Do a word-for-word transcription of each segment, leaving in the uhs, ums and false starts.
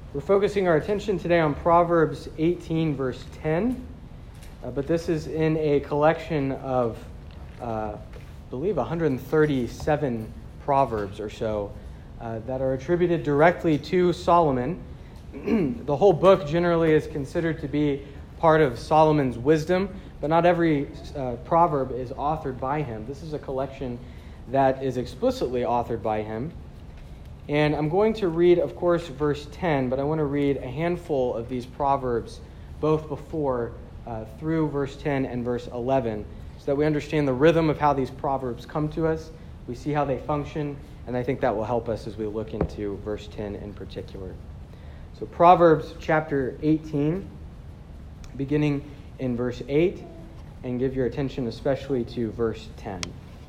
We're focusing our attention today on Proverbs eighteen, verse ten, uh, but this is in a collection of, uh, I believe, one hundred thirty-seven proverbs or so uh, that are attributed directly to Solomon. The whole book generally is considered to be part of Solomon's wisdom, but not every uh, proverb is authored by him. This is a collection that is explicitly authored by him. And I'm going to read, of course, verse ten, but I want to read a handful of these proverbs, both before, uh, through verse ten and verse eleven, so that we understand the rhythm of how these proverbs come to us. We see how they function, and I think that will help us as we look into verse ten in particular. So Proverbs chapter eighteen, beginning in verse eight, and give your attention especially to verse ten.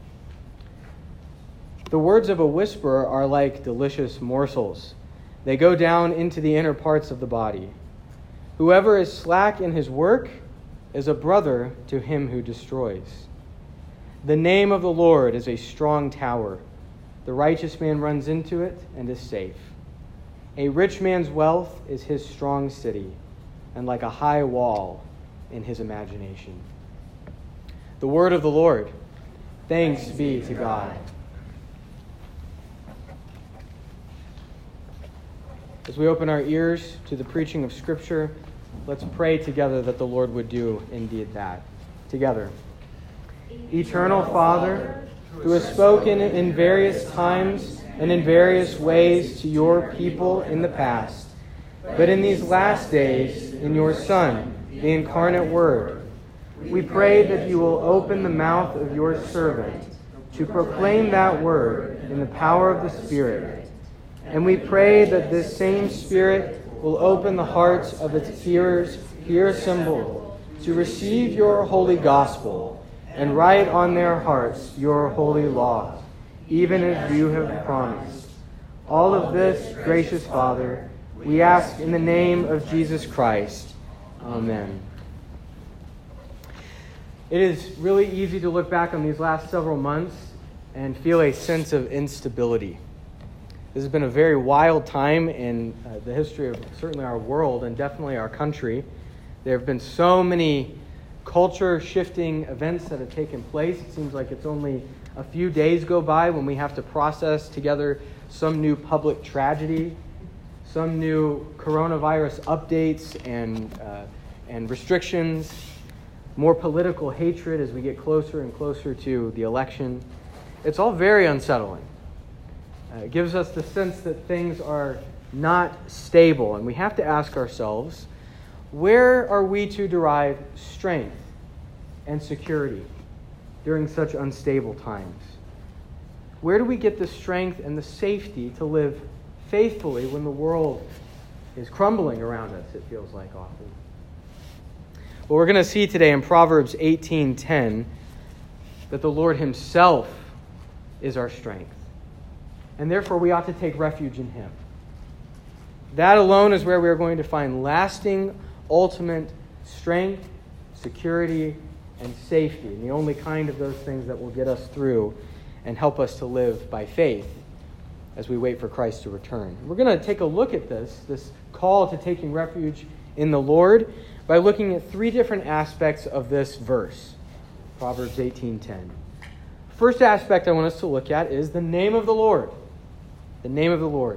The words of a whisperer are like delicious morsels. They go down into the inner parts of the body. Whoever is slack in his work is a brother to him who destroys. The name of the Lord is a strong tower. The righteous man runs into it and is safe. A rich man's wealth is his strong city, and like a high wall in his imagination. The word of the Lord. Thanks be to God. As we open our ears to the preaching of Scripture, let's pray together that the Lord would do indeed that. Together. Eternal Father, who has spoken in various times and in various ways to your people in the past, but in these last days, in your Son, the incarnate Word, we pray that you will open the mouth of your servant to proclaim that word in the power of the Spirit. And we pray that this same Spirit will open the hearts of its hearers here assembled to receive your holy gospel and write on their hearts your holy law, even as you have promised. All of this, gracious Father, we ask in the name of Jesus Christ. Amen. It is really easy to look back on these last several months and feel a sense of instability. This has been a very wild time in uh, the history of certainly our world and definitely our country. There have been so many culture-shifting events that have taken place. It seems like it's only a few days go by when we have to process together some new public tragedy, some new coronavirus updates and uh, and restrictions, more political hatred as we get closer and closer to the election. It's all very unsettling. Uh, it gives us the sense that things are not stable, and we have to ask ourselves, where are we to derive strength and security during such unstable times? Where do we get the strength and the safety to live faithfully when the world is crumbling around us, it feels like often? Well, we're going to see today in Proverbs eighteen ten that the Lord himself is our strength. And therefore, we ought to take refuge in him. That alone is where we are going to find lasting, ultimate strength, security, and safety. And the only kind of those things that will get us through and help us to live by faith as we wait for Christ to return. We're going to take a look at this, this call to taking refuge in the Lord, by looking at three different aspects of this verse, Proverbs eighteen ten. First aspect I want us to look at is the name of the Lord. The name of the Lord.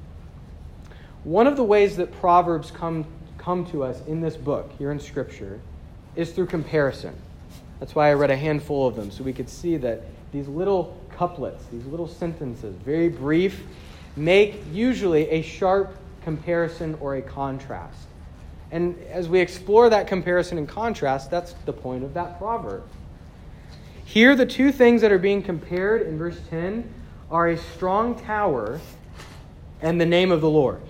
One of the ways that Proverbs come, come to us in this book, here in Scripture, is through comparison. That's why I read a handful of them, so we could see that these little couplets, these little sentences, very brief, make usually a sharp comparison or a contrast. And as we explore that comparison and contrast, that's the point of that proverb. Here, the two things that are being compared in verse ten are a strong tower and the name of the Lord.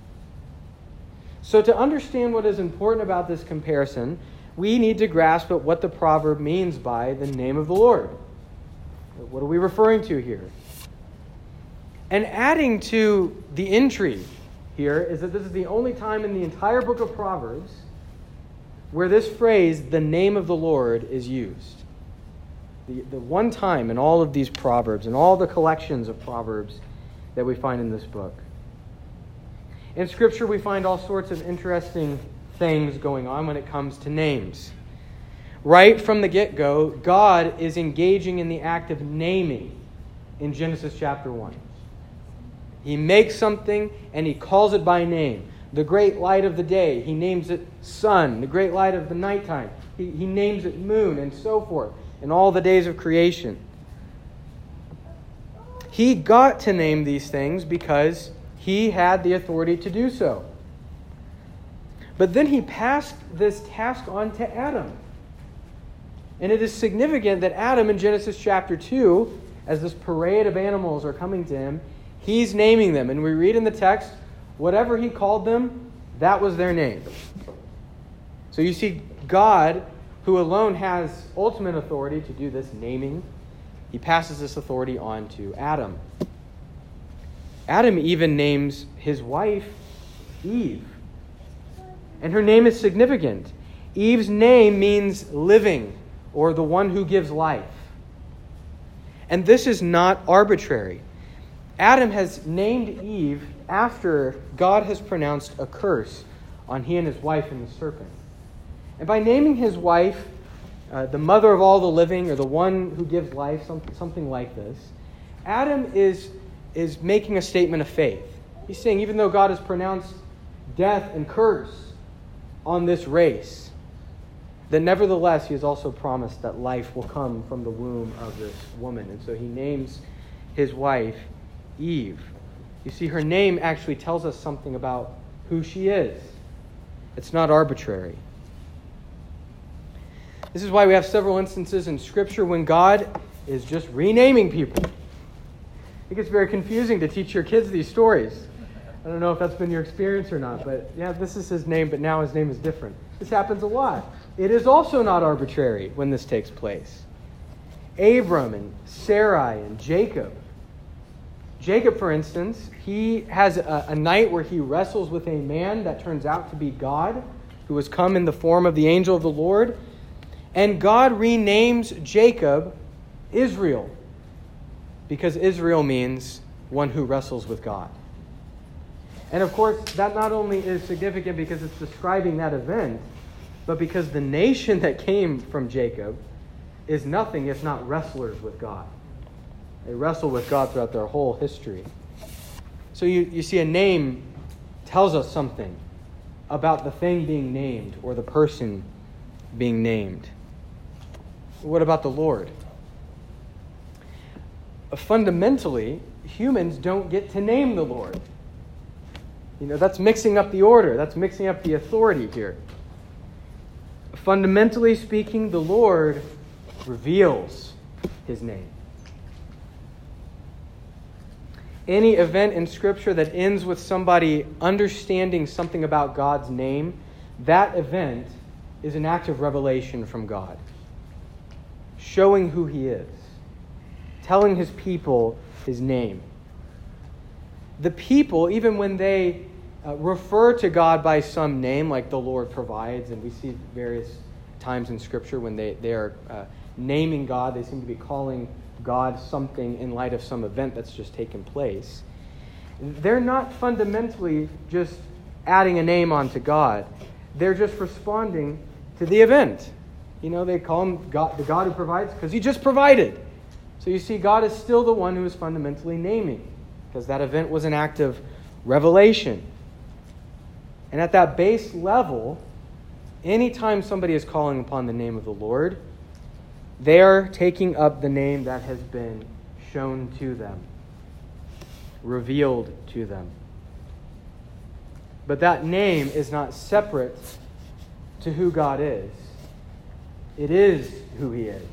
So to understand what is important about this comparison, we need to grasp at what the proverb means by the name of the Lord. What are we referring to here? And adding to the intrigue here is that this is the only time in the entire book of Proverbs where this phrase, the name of the Lord, is used. The, the one time in all of these Proverbs and all the collections of Proverbs that we find in this book. In Scripture, we find all sorts of interesting things going on when it comes to names. Right from the get-go, God is engaging in the act of naming in Genesis chapter one. He makes something and he calls it by name. The great light of the day, he names it sun. The great light of the nighttime, he, he names it moon, and so forth, in all the days of creation. He got to name these things because he had the authority to do so. But then he passed this task on to Adam. And it is significant that Adam in Genesis chapter two, as this parade of animals are coming to him, he's naming them. And we read in the text, whatever he called them, that was their name. So you see, God, who alone has ultimate authority to do this naming, he passes this authority on to Adam. Adam even names his wife Eve. And her name is significant. Eve's name means living, or the one who gives life. And this is not arbitrary. Adam has named Eve after God has pronounced a curse on he and his wife and the serpent. And by naming his wife uh, the mother of all the living, or the one who gives life, something, something like this, Adam is, is making a statement of faith. He's saying, even though God has pronounced death and curse on this race, that nevertheless he has also promised that life will come from the womb of this woman. And so he names his wife Eve. You see, her name actually tells us something about who she is. It's not arbitrary. This is why we have several instances in Scripture when God is just renaming people. It gets very confusing to teach your kids these stories. I don't know if that's been your experience or not, but yeah, this is his name, but now his name is different. This happens a lot. It is also not arbitrary when this takes place. Abram and Sarai and Jacob. Jacob, for instance, he has a, a night where he wrestles with a man that turns out to be God, who has come in the form of the angel of the Lord. And God renames Jacob Israel, because Israel means one who wrestles with God. And of course, that not only is significant because it's describing that event, but because the nation that came from Jacob is nothing if not wrestlers with God. They wrestle with God throughout their whole history. So you, you see, a name tells us something about the thing being named or the person being named. What about the Lord? Fundamentally, humans don't get to name the Lord. You know, that's mixing up the order. That's mixing up the authority here. Fundamentally speaking, the Lord reveals his name. Any event in Scripture that ends with somebody understanding something about God's name, that event is an act of revelation from God, showing who he is, telling his people his name. The people, even when they uh, refer to God by some name, like the Lord provides, and we see various times in Scripture when they, they are uh, naming God, they seem to be calling God something in light of some event that's just taken place. They're not fundamentally just adding a name onto God. They're just responding to the event. You know, they call him God, the God who provides, because he just provided. So you see, God is still the one who is fundamentally naming, because that event was an act of revelation. And at that base level, anytime somebody is calling upon the name of the Lord, they are taking up the name that has been shown to them, revealed to them. But that name is not separate to who God is. It is who he is.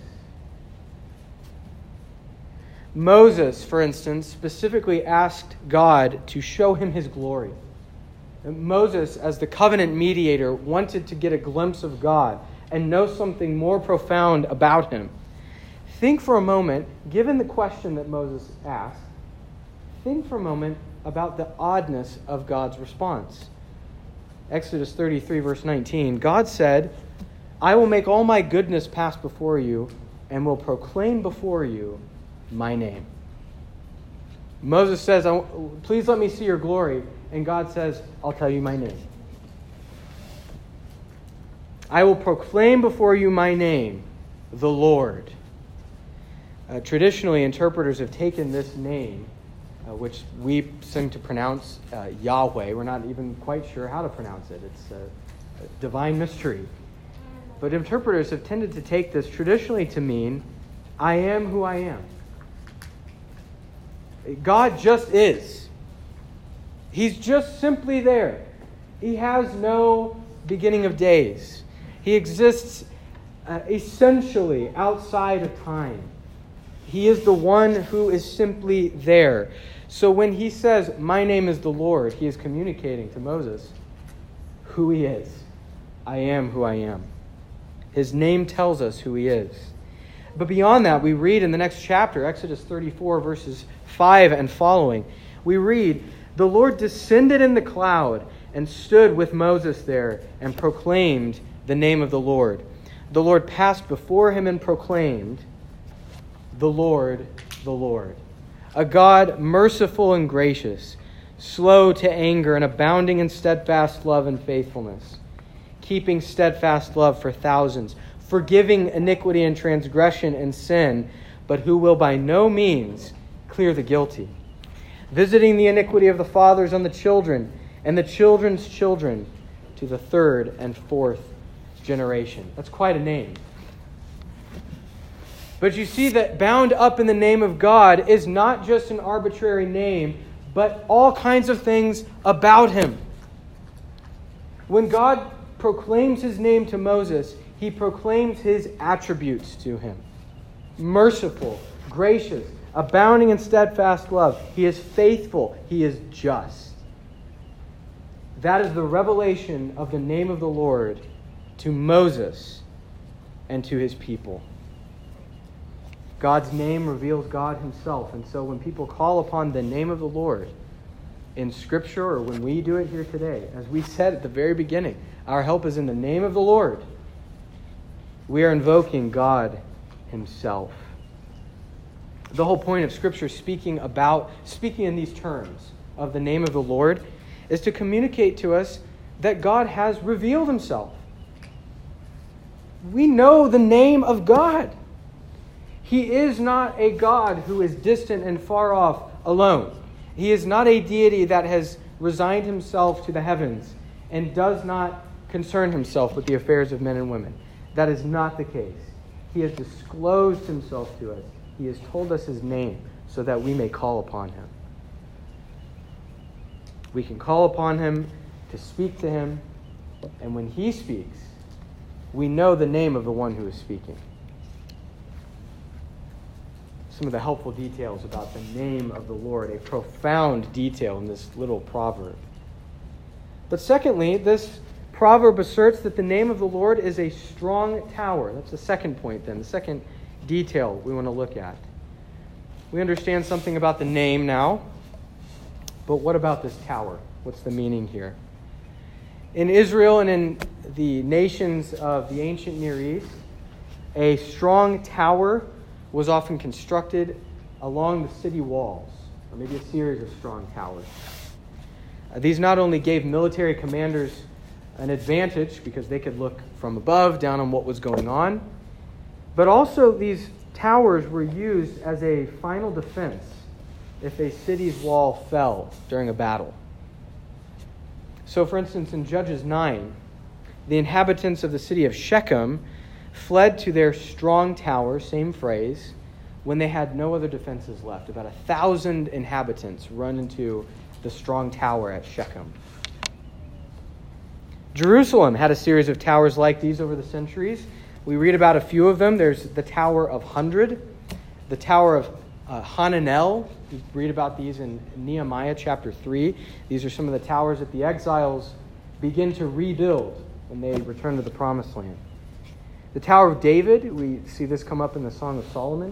Moses, for instance, specifically asked God to show him his glory. And Moses, as the covenant mediator, wanted to get a glimpse of God and know something more profound about him. Think for a moment, given the question that Moses asked, think for a moment about the oddness of God's response. Exodus thirty-three, verse nineteen, God said, I will make all my goodness pass before you and will proclaim before you my name. Moses says, please let me see your glory. and God says, I'll tell you my name. I will proclaim before you my name, the Lord. Uh, traditionally, interpreters have taken this name, uh, which we seem to pronounce uh, Yahweh. We're not even quite sure how to pronounce it. It's a, a divine mystery. But interpreters have tended to take this traditionally to mean, I am who I am. God just is. He's just simply there. He has no beginning of days. He exists uh, essentially outside of time. He is the one who is simply there. So when he says, my name is the Lord, he is communicating to Moses who he is. I am who I am. His name tells us who he is. But beyond that, we read in the next chapter, Exodus thirty-four, verses five and following, we read, the Lord descended in the cloud and stood with Moses there and proclaimed the name of the Lord. The Lord passed before him and proclaimed, the Lord, the Lord, a God merciful and gracious, slow to anger and abounding in steadfast love and faithfulness, keeping steadfast love for thousands, forgiving iniquity and transgression and sin, but who will by no means clear the guilty, visiting the iniquity of the fathers on the children and the children's children to the third and fourth generation. That's quite a name. But you see that bound up in the name of God is not just an arbitrary name, but all kinds of things about him. When God proclaims his name to Moses, he proclaims his attributes to him. Merciful, gracious, abounding in steadfast love. He is faithful. He is just. That is the revelation of the name of the Lord to Moses and to his people. God's name reveals God himself. And so when people call upon the name of the Lord in Scripture, or when we do it here today, as we said at the very beginning, our help is in the name of the Lord. We are invoking God himself. The whole point of Scripture speaking about, speaking in these terms of the name of the Lord, is to communicate to us that God has revealed himself. We know the name of God. He is not a God who is distant and far off alone. He is not a deity that has resigned himself to the heavens and does not concern himself with the affairs of men and women. That is not the case. He has disclosed himself to us. He has told us his name so that we may call upon him. We can call upon him to speak to him, and when he speaks, we know the name of the one who is speaking. Some of the helpful details about the name of the Lord, a profound detail in this little proverb. But secondly, this proverb asserts that the name of the Lord is a strong tower. That's the second point then, the second detail we want to look at. We understand something about the name now, but what about this tower? What's the meaning here? In Israel and in the nations of the ancient Near East, a strong tower was often constructed along the city walls, or maybe a series of strong towers. Uh, these not only gave military commanders an advantage because they could look from above down on what was going on, but also these towers were used as a final defense if a city's wall fell during a battle. So, for instance, in Judges nine, the inhabitants of the city of Shechem fled to their strong tower, same phrase, when they had no other defenses left. About a thousand inhabitants run into the strong tower at Shechem. Jerusalem had a series of towers like these over the centuries. We read about a few of them. There's the Tower of Hundred, the Tower of uh, Hananel. You read about these in Nehemiah chapter three. These are some of the towers that the exiles begin to rebuild when they return to the Promised Land. The Tower of David, we see this come up in the Song of Solomon.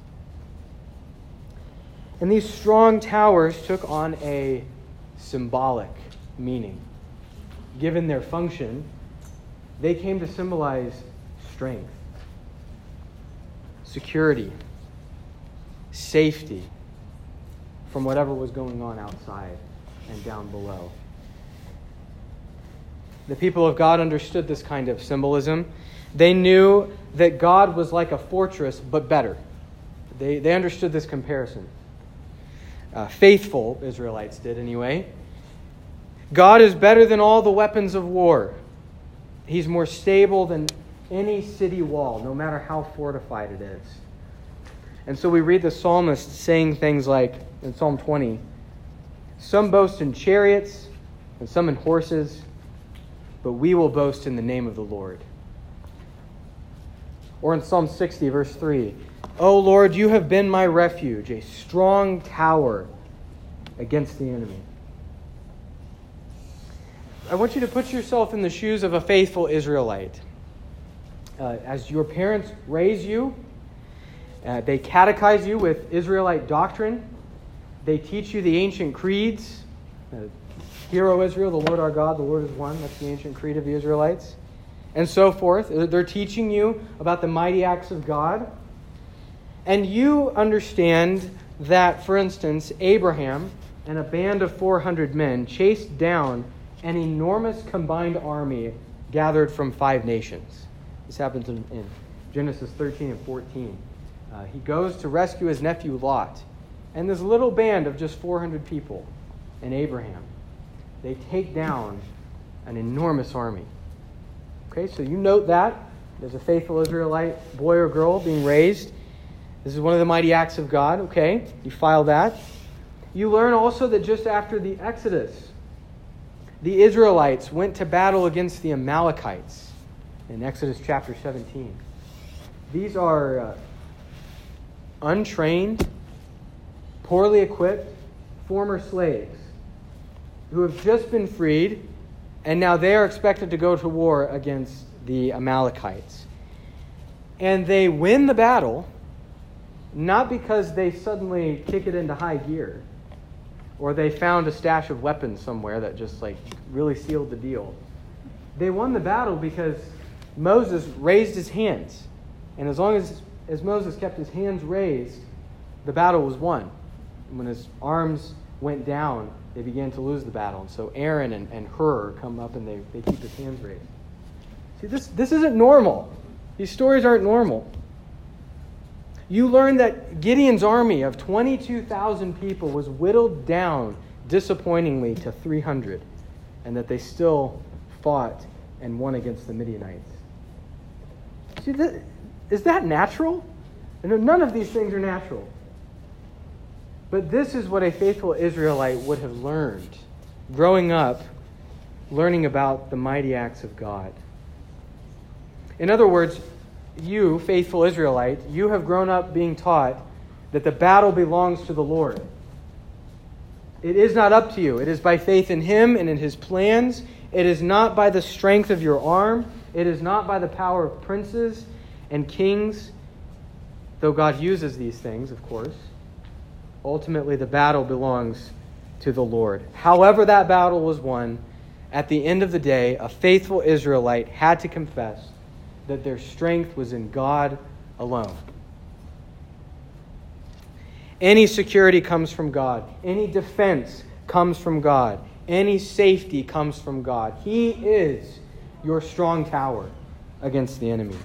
And these strong towers took on a symbolic meaning. Given their function, they came to symbolize strength, security, safety from whatever was going on outside. and down below. The people of God understood this kind of symbolism. They knew that God was like a fortress, but better. They, they understood this comparison. Uh, faithful Israelites did anyway. God is better than all the weapons of war. He's more stable than any city wall, no matter how fortified it is. And so we read the psalmist saying things like, in Psalm twenty, some boast in chariots and some in horses, but we will boast in the name of the Lord. Or in Psalm sixty, verse three, O Lord, you have been my refuge, a strong tower against the enemy. I want you to put yourself in the shoes of a faithful Israelite. Uh, as your parents raise you, uh, they catechize you with Israelite doctrine. They teach you the ancient creeds. Uh, Hear, O Israel, the Lord our God, the Lord is one. That's the ancient creed of the Israelites. And so forth. They're teaching you about the mighty acts of God. And you understand that, for instance, Abraham and a band of four hundred men chased down an enormous combined army gathered from five nations. This happens in, in Genesis thirteen and fourteen. Uh, he goes to rescue his nephew Lot. And this little band of just four hundred people and Abraham, they take down an enormous army. Okay, so you note that. There's a faithful Israelite boy or girl being raised. This is one of the mighty acts of God. Okay, you file that. You learn also that just after the Exodus, the Israelites went to battle against the Amalekites in Exodus chapter seventeen. These are uh, untrained, poorly equipped, former slaves who have just been freed, and now they are expected to go to war against the Amalekites. And they win the battle, not because they suddenly kick it into high gear, or they found a stash of weapons somewhere that just like really sealed the deal. They won the battle because Moses raised his hands. And as long as, as Moses kept his hands raised, the battle was won. And when his arms went down, they began to lose the battle. And so Aaron and, and Hur come up and they, they keep his hands raised. See, this, this isn't normal. These stories aren't normal. You learn that Gideon's army of twenty-two thousand people was whittled down disappointingly to three hundred, and that they still fought and won against the Midianites. See, this, is that natural? None of these things are natural. But this is what a faithful Israelite would have learned growing up, learning about the mighty acts of God. In other words, you, faithful Israelite, you have grown up being taught that the battle belongs to the Lord. It is not up to you. It is by faith in Him and in His plans. It is not by the strength of your arm. It is not by the power of princes and kings, though God uses these things, of course. Ultimately, the battle belongs to the Lord. However that battle was won, at the end of the day, a faithful Israelite had to confess that their strength was in God alone. Any security comes from God. Any defense comes from God. Any safety comes from God. He is your strong tower against the enemy.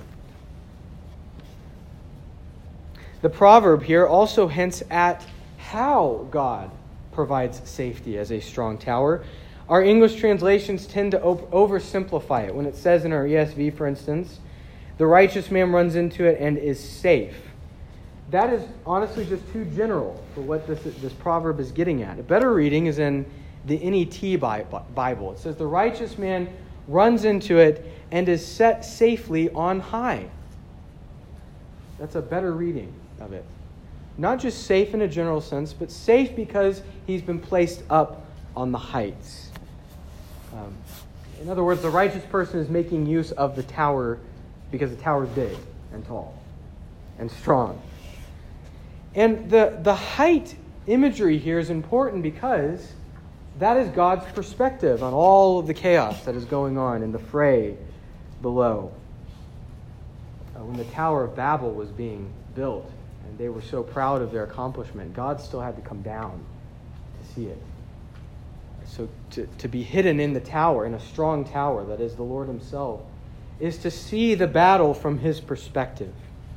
The proverb here also hints at how God provides safety as a strong tower. Our English translations tend to op- oversimplify it. When it says in our E S V, for instance, the righteous man runs into it and is safe. That is honestly just too general for what this, this proverb is getting at. A better reading is in the N E T Bible. It says, the righteous man runs into it and is set safely on high. That's a better reading of it. Not just safe in a general sense, but safe because he's been placed up on the heights. Um, in other words, the righteous person is making use of the tower because the tower is big and tall and strong. And the, the height imagery here is important because that is God's perspective on all of the chaos that is going on in the fray below. Uh, when the Tower of Babel was being built and they were so proud of their accomplishment, God still had to come down to see it. so to, to be hidden in the tower, in a strong tower, that is the Lord himself, is to see the battle from his perspective.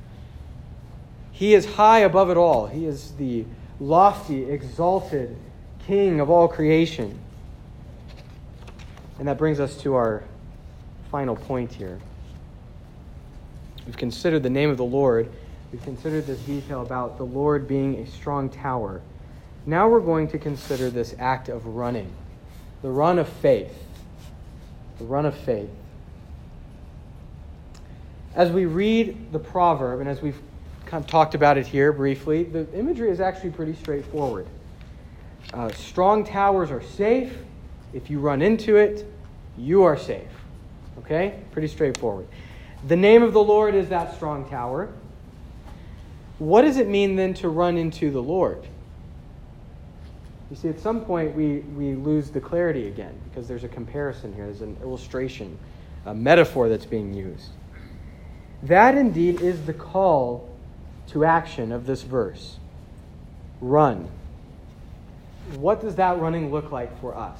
He is high above it all. He is the lofty, exalted King of all creation. And that brings us to our final point here. We've considered the name of the Lord. We've considered this detail about the Lord being a strong tower. Now we're going to consider this act of running, the run of faith. The run of faith. As we read the proverb, and as we've kind of talked about it here briefly, the imagery is actually pretty straightforward. Uh, strong towers are safe. If you run into it, you are safe. Okay? Pretty straightforward. The name of the Lord is that strong tower. What does it mean then to run into the Lord? You see, at some point we, we lose the clarity again because there's a comparison here. There's an illustration, a metaphor that's being used. That indeed is the call to action of this verse. Run. What does that running look like for us?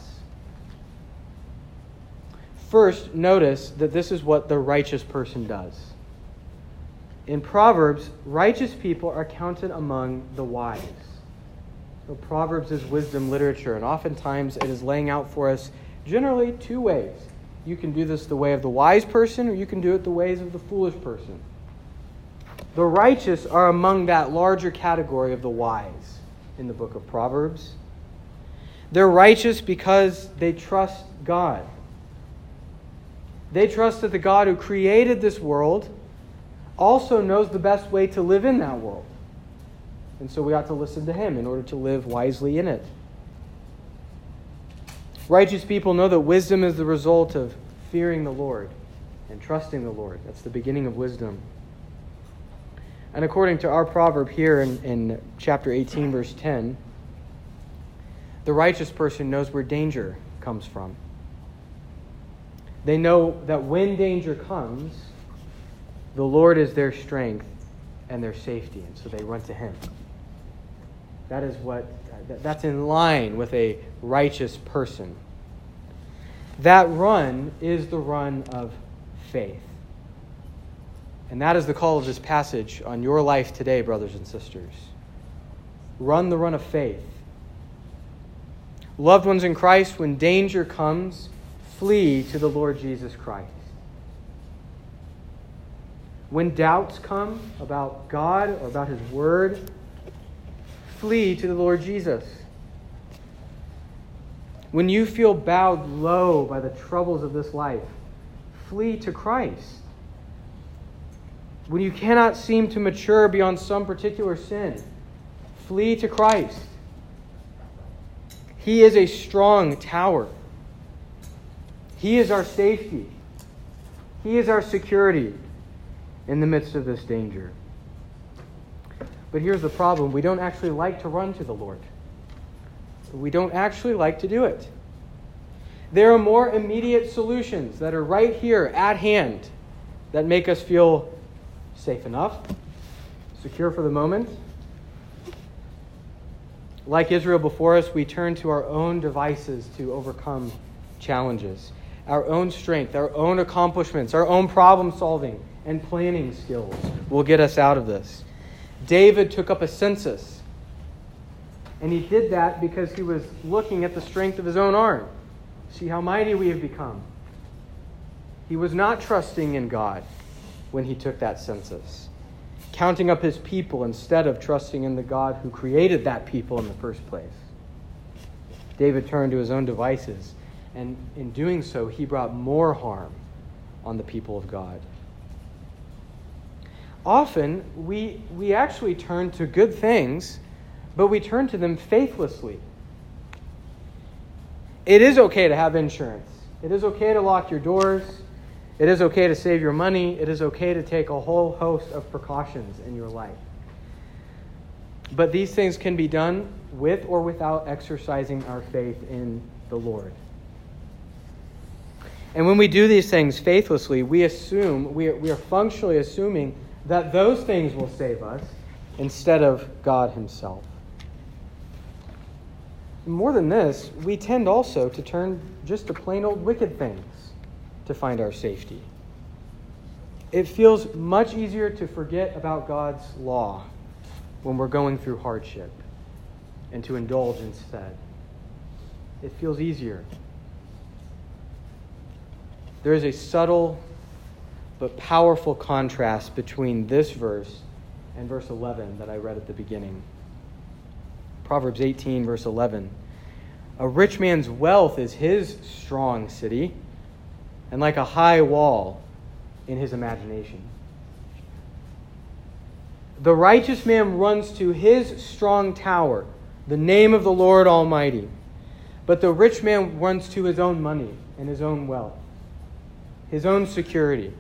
First, notice that this is what the righteous person does. In Proverbs, righteous people are counted among the wise. So Proverbs is wisdom literature, and oftentimes it is laying out for us generally two ways. You can do this the way of the wise person, or you can do it the ways of the foolish person. The righteous are among that larger category of the wise in the book of Proverbs. They're righteous because they trust God. They trust that the God who created this world also knows the best way to live in that world. And so we ought to listen to him in order to live wisely in it. Righteous people know that wisdom is the result of fearing the Lord and trusting the Lord. That's the beginning of wisdom. And according to our proverb here in, in chapter eighteen, verse ten, the righteous person knows where danger comes from. They know that when danger comes, the Lord is their strength and their safety, and so they run to him. That is what, that's in line with a righteous person. That run is the run of faith. And that is the call of this passage on your life today, brothers and sisters. Run the run of faith. Loved ones in Christ, when danger comes, flee to the Lord Jesus Christ. When doubts come about God or about his word, flee to the Lord Jesus. When you feel bowed low by the troubles of this life, flee to Christ. When you cannot seem to mature beyond some particular sin, flee to Christ. He is a strong tower. He is our safety. He is our security in the midst of this danger. But here's the problem. We don't actually like to run to the Lord. We don't actually like to do it. There are more immediate solutions that are right here at hand that make us feel safe enough, secure for the moment. Like Israel before us, we turn to our own devices to overcome challenges. Our own strength, our own accomplishments, our own problem solving and planning skills will get us out of this. David took up a census. And he did that because he was looking at the strength of his own arm. See how mighty we have become. He was not trusting in God when he took that census, counting up his people instead of trusting in the God who created that people in the first place. David turned to his own devices, and in doing so, he brought more harm on the people of God. Often, we, we actually turn to good things, but we turn to them faithlessly. It is okay to have insurance. It is okay to lock your doors. It is okay to save your money. It is okay to take a whole host of precautions in your life. But these things can be done with or without exercising our faith in the Lord. And when we do these things faithlessly, we assume, we are, we are functionally assuming that those things will save us instead of God himself. More than this, we tend also to turn just to plain old wicked things to find our safety. It feels much easier to forget about God's law when we're going through hardship and to indulge instead. It feels easier. There is a subtle but powerful contrast between this verse and verse eleven that I read at the beginning. Proverbs eighteen, verse eleven. A rich man's wealth is his strong city, and like a high wall in his imagination. The righteous man runs to his strong tower, the name of the Lord Almighty. But the rich man runs to his own money and his own wealth, his own security.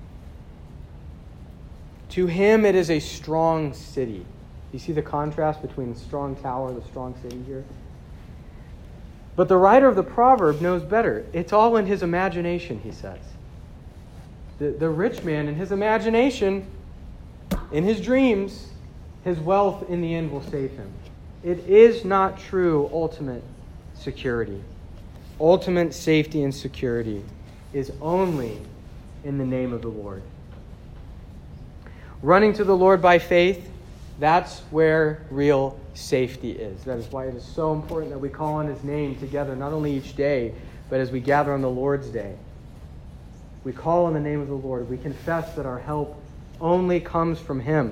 To him it is a strong city. You see the contrast between the strong tower and the strong city here? But the writer of the proverb knows better. It's all in his imagination, he says. The, the rich man, in his imagination, in his dreams, his wealth in the end will save him. It is not true ultimate security. Ultimate safety and security is only in the name of the Lord. Running to the Lord by faith, that's where real safety is. That is why it is so important that we call on his name together, not only each day, but as we gather on the Lord's day. We call on the name of the Lord. We confess that our help only comes from him.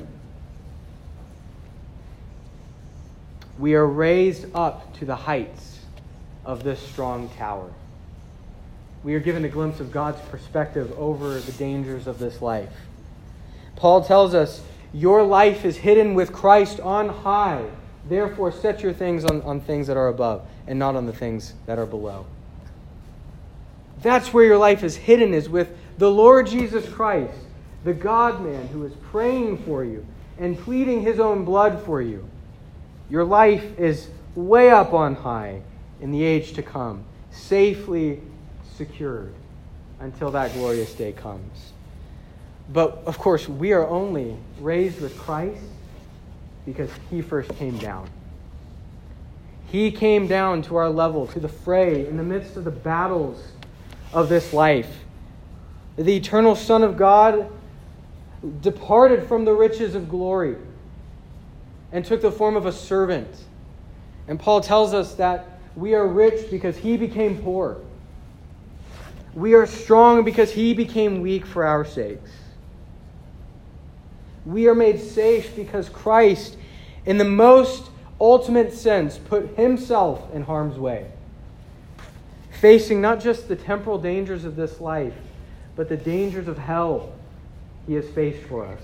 We are raised up to the heights of this strong tower. We are given a glimpse of God's perspective over the dangers of this life. Paul tells us, your life is hidden with Christ on high. Therefore, set your things on, on things that are above and not on the things that are below. That's where your life is hidden, is with the Lord Jesus Christ, the God-man who is praying for you and pleading his own blood for you. Your life is way up on high in the age to come, safely secured until that glorious day comes. But, of course, we are only raised with Christ because he first came down. He came down to our level, to the fray, in the midst of the battles of this life. The eternal Son of God departed from the riches of glory and took the form of a servant. And Paul tells us that we are rich because he became poor. We are strong because he became weak for our sakes. We are made safe because Christ, in the most ultimate sense, put himself in harm's way, facing not just the temporal dangers of this life, but the dangers of hell he has faced for us.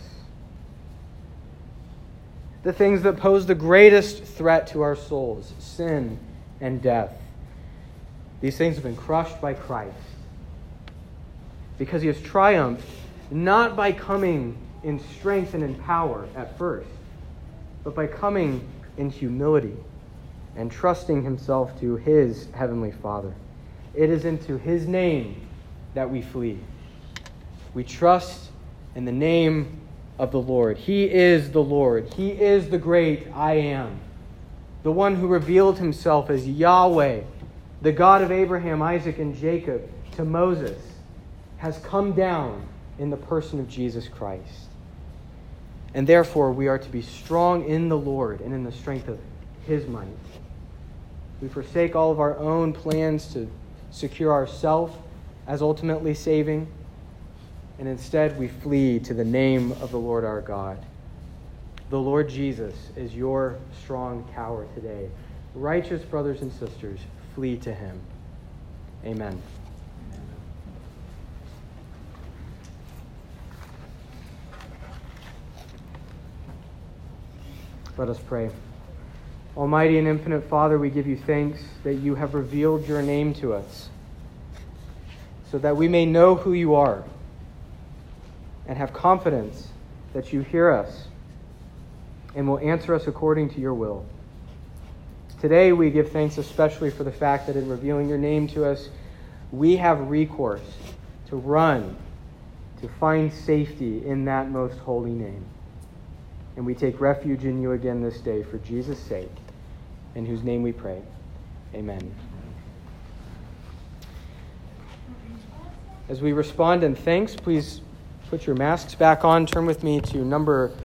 The things that pose the greatest threat to our souls, sin and death. These things have been crushed by Christ because he has triumphed not by coming in strength and in power at first, but by coming in humility and trusting himself to his heavenly Father. It is into his name that we flee. We trust in the name of the Lord. He is the Lord. He is the great I am, the one who revealed himself as Yahweh, the God of Abraham, Isaac, and Jacob, to Moses, has come down in the person of Jesus Christ. And therefore, we are to be strong in the Lord and in the strength of his might. We forsake all of our own plans to secure ourselves as ultimately saving, and instead we flee to the name of the Lord our God. The Lord Jesus is your strong tower today. Righteous brothers and sisters, flee to him. Amen. Let us pray. Almighty and infinite Father, we give you thanks that you have revealed your name to us so that we may know who you are and have confidence that you hear us and will answer us according to your will. Today we give thanks especially for the fact that in revealing your name to us, we have recourse to run, to find safety in that most holy name. And we take refuge in you again this day for Jesus' sake, in whose name we pray. Amen. As we respond in thanks, please put your masks back on. Turn with me to number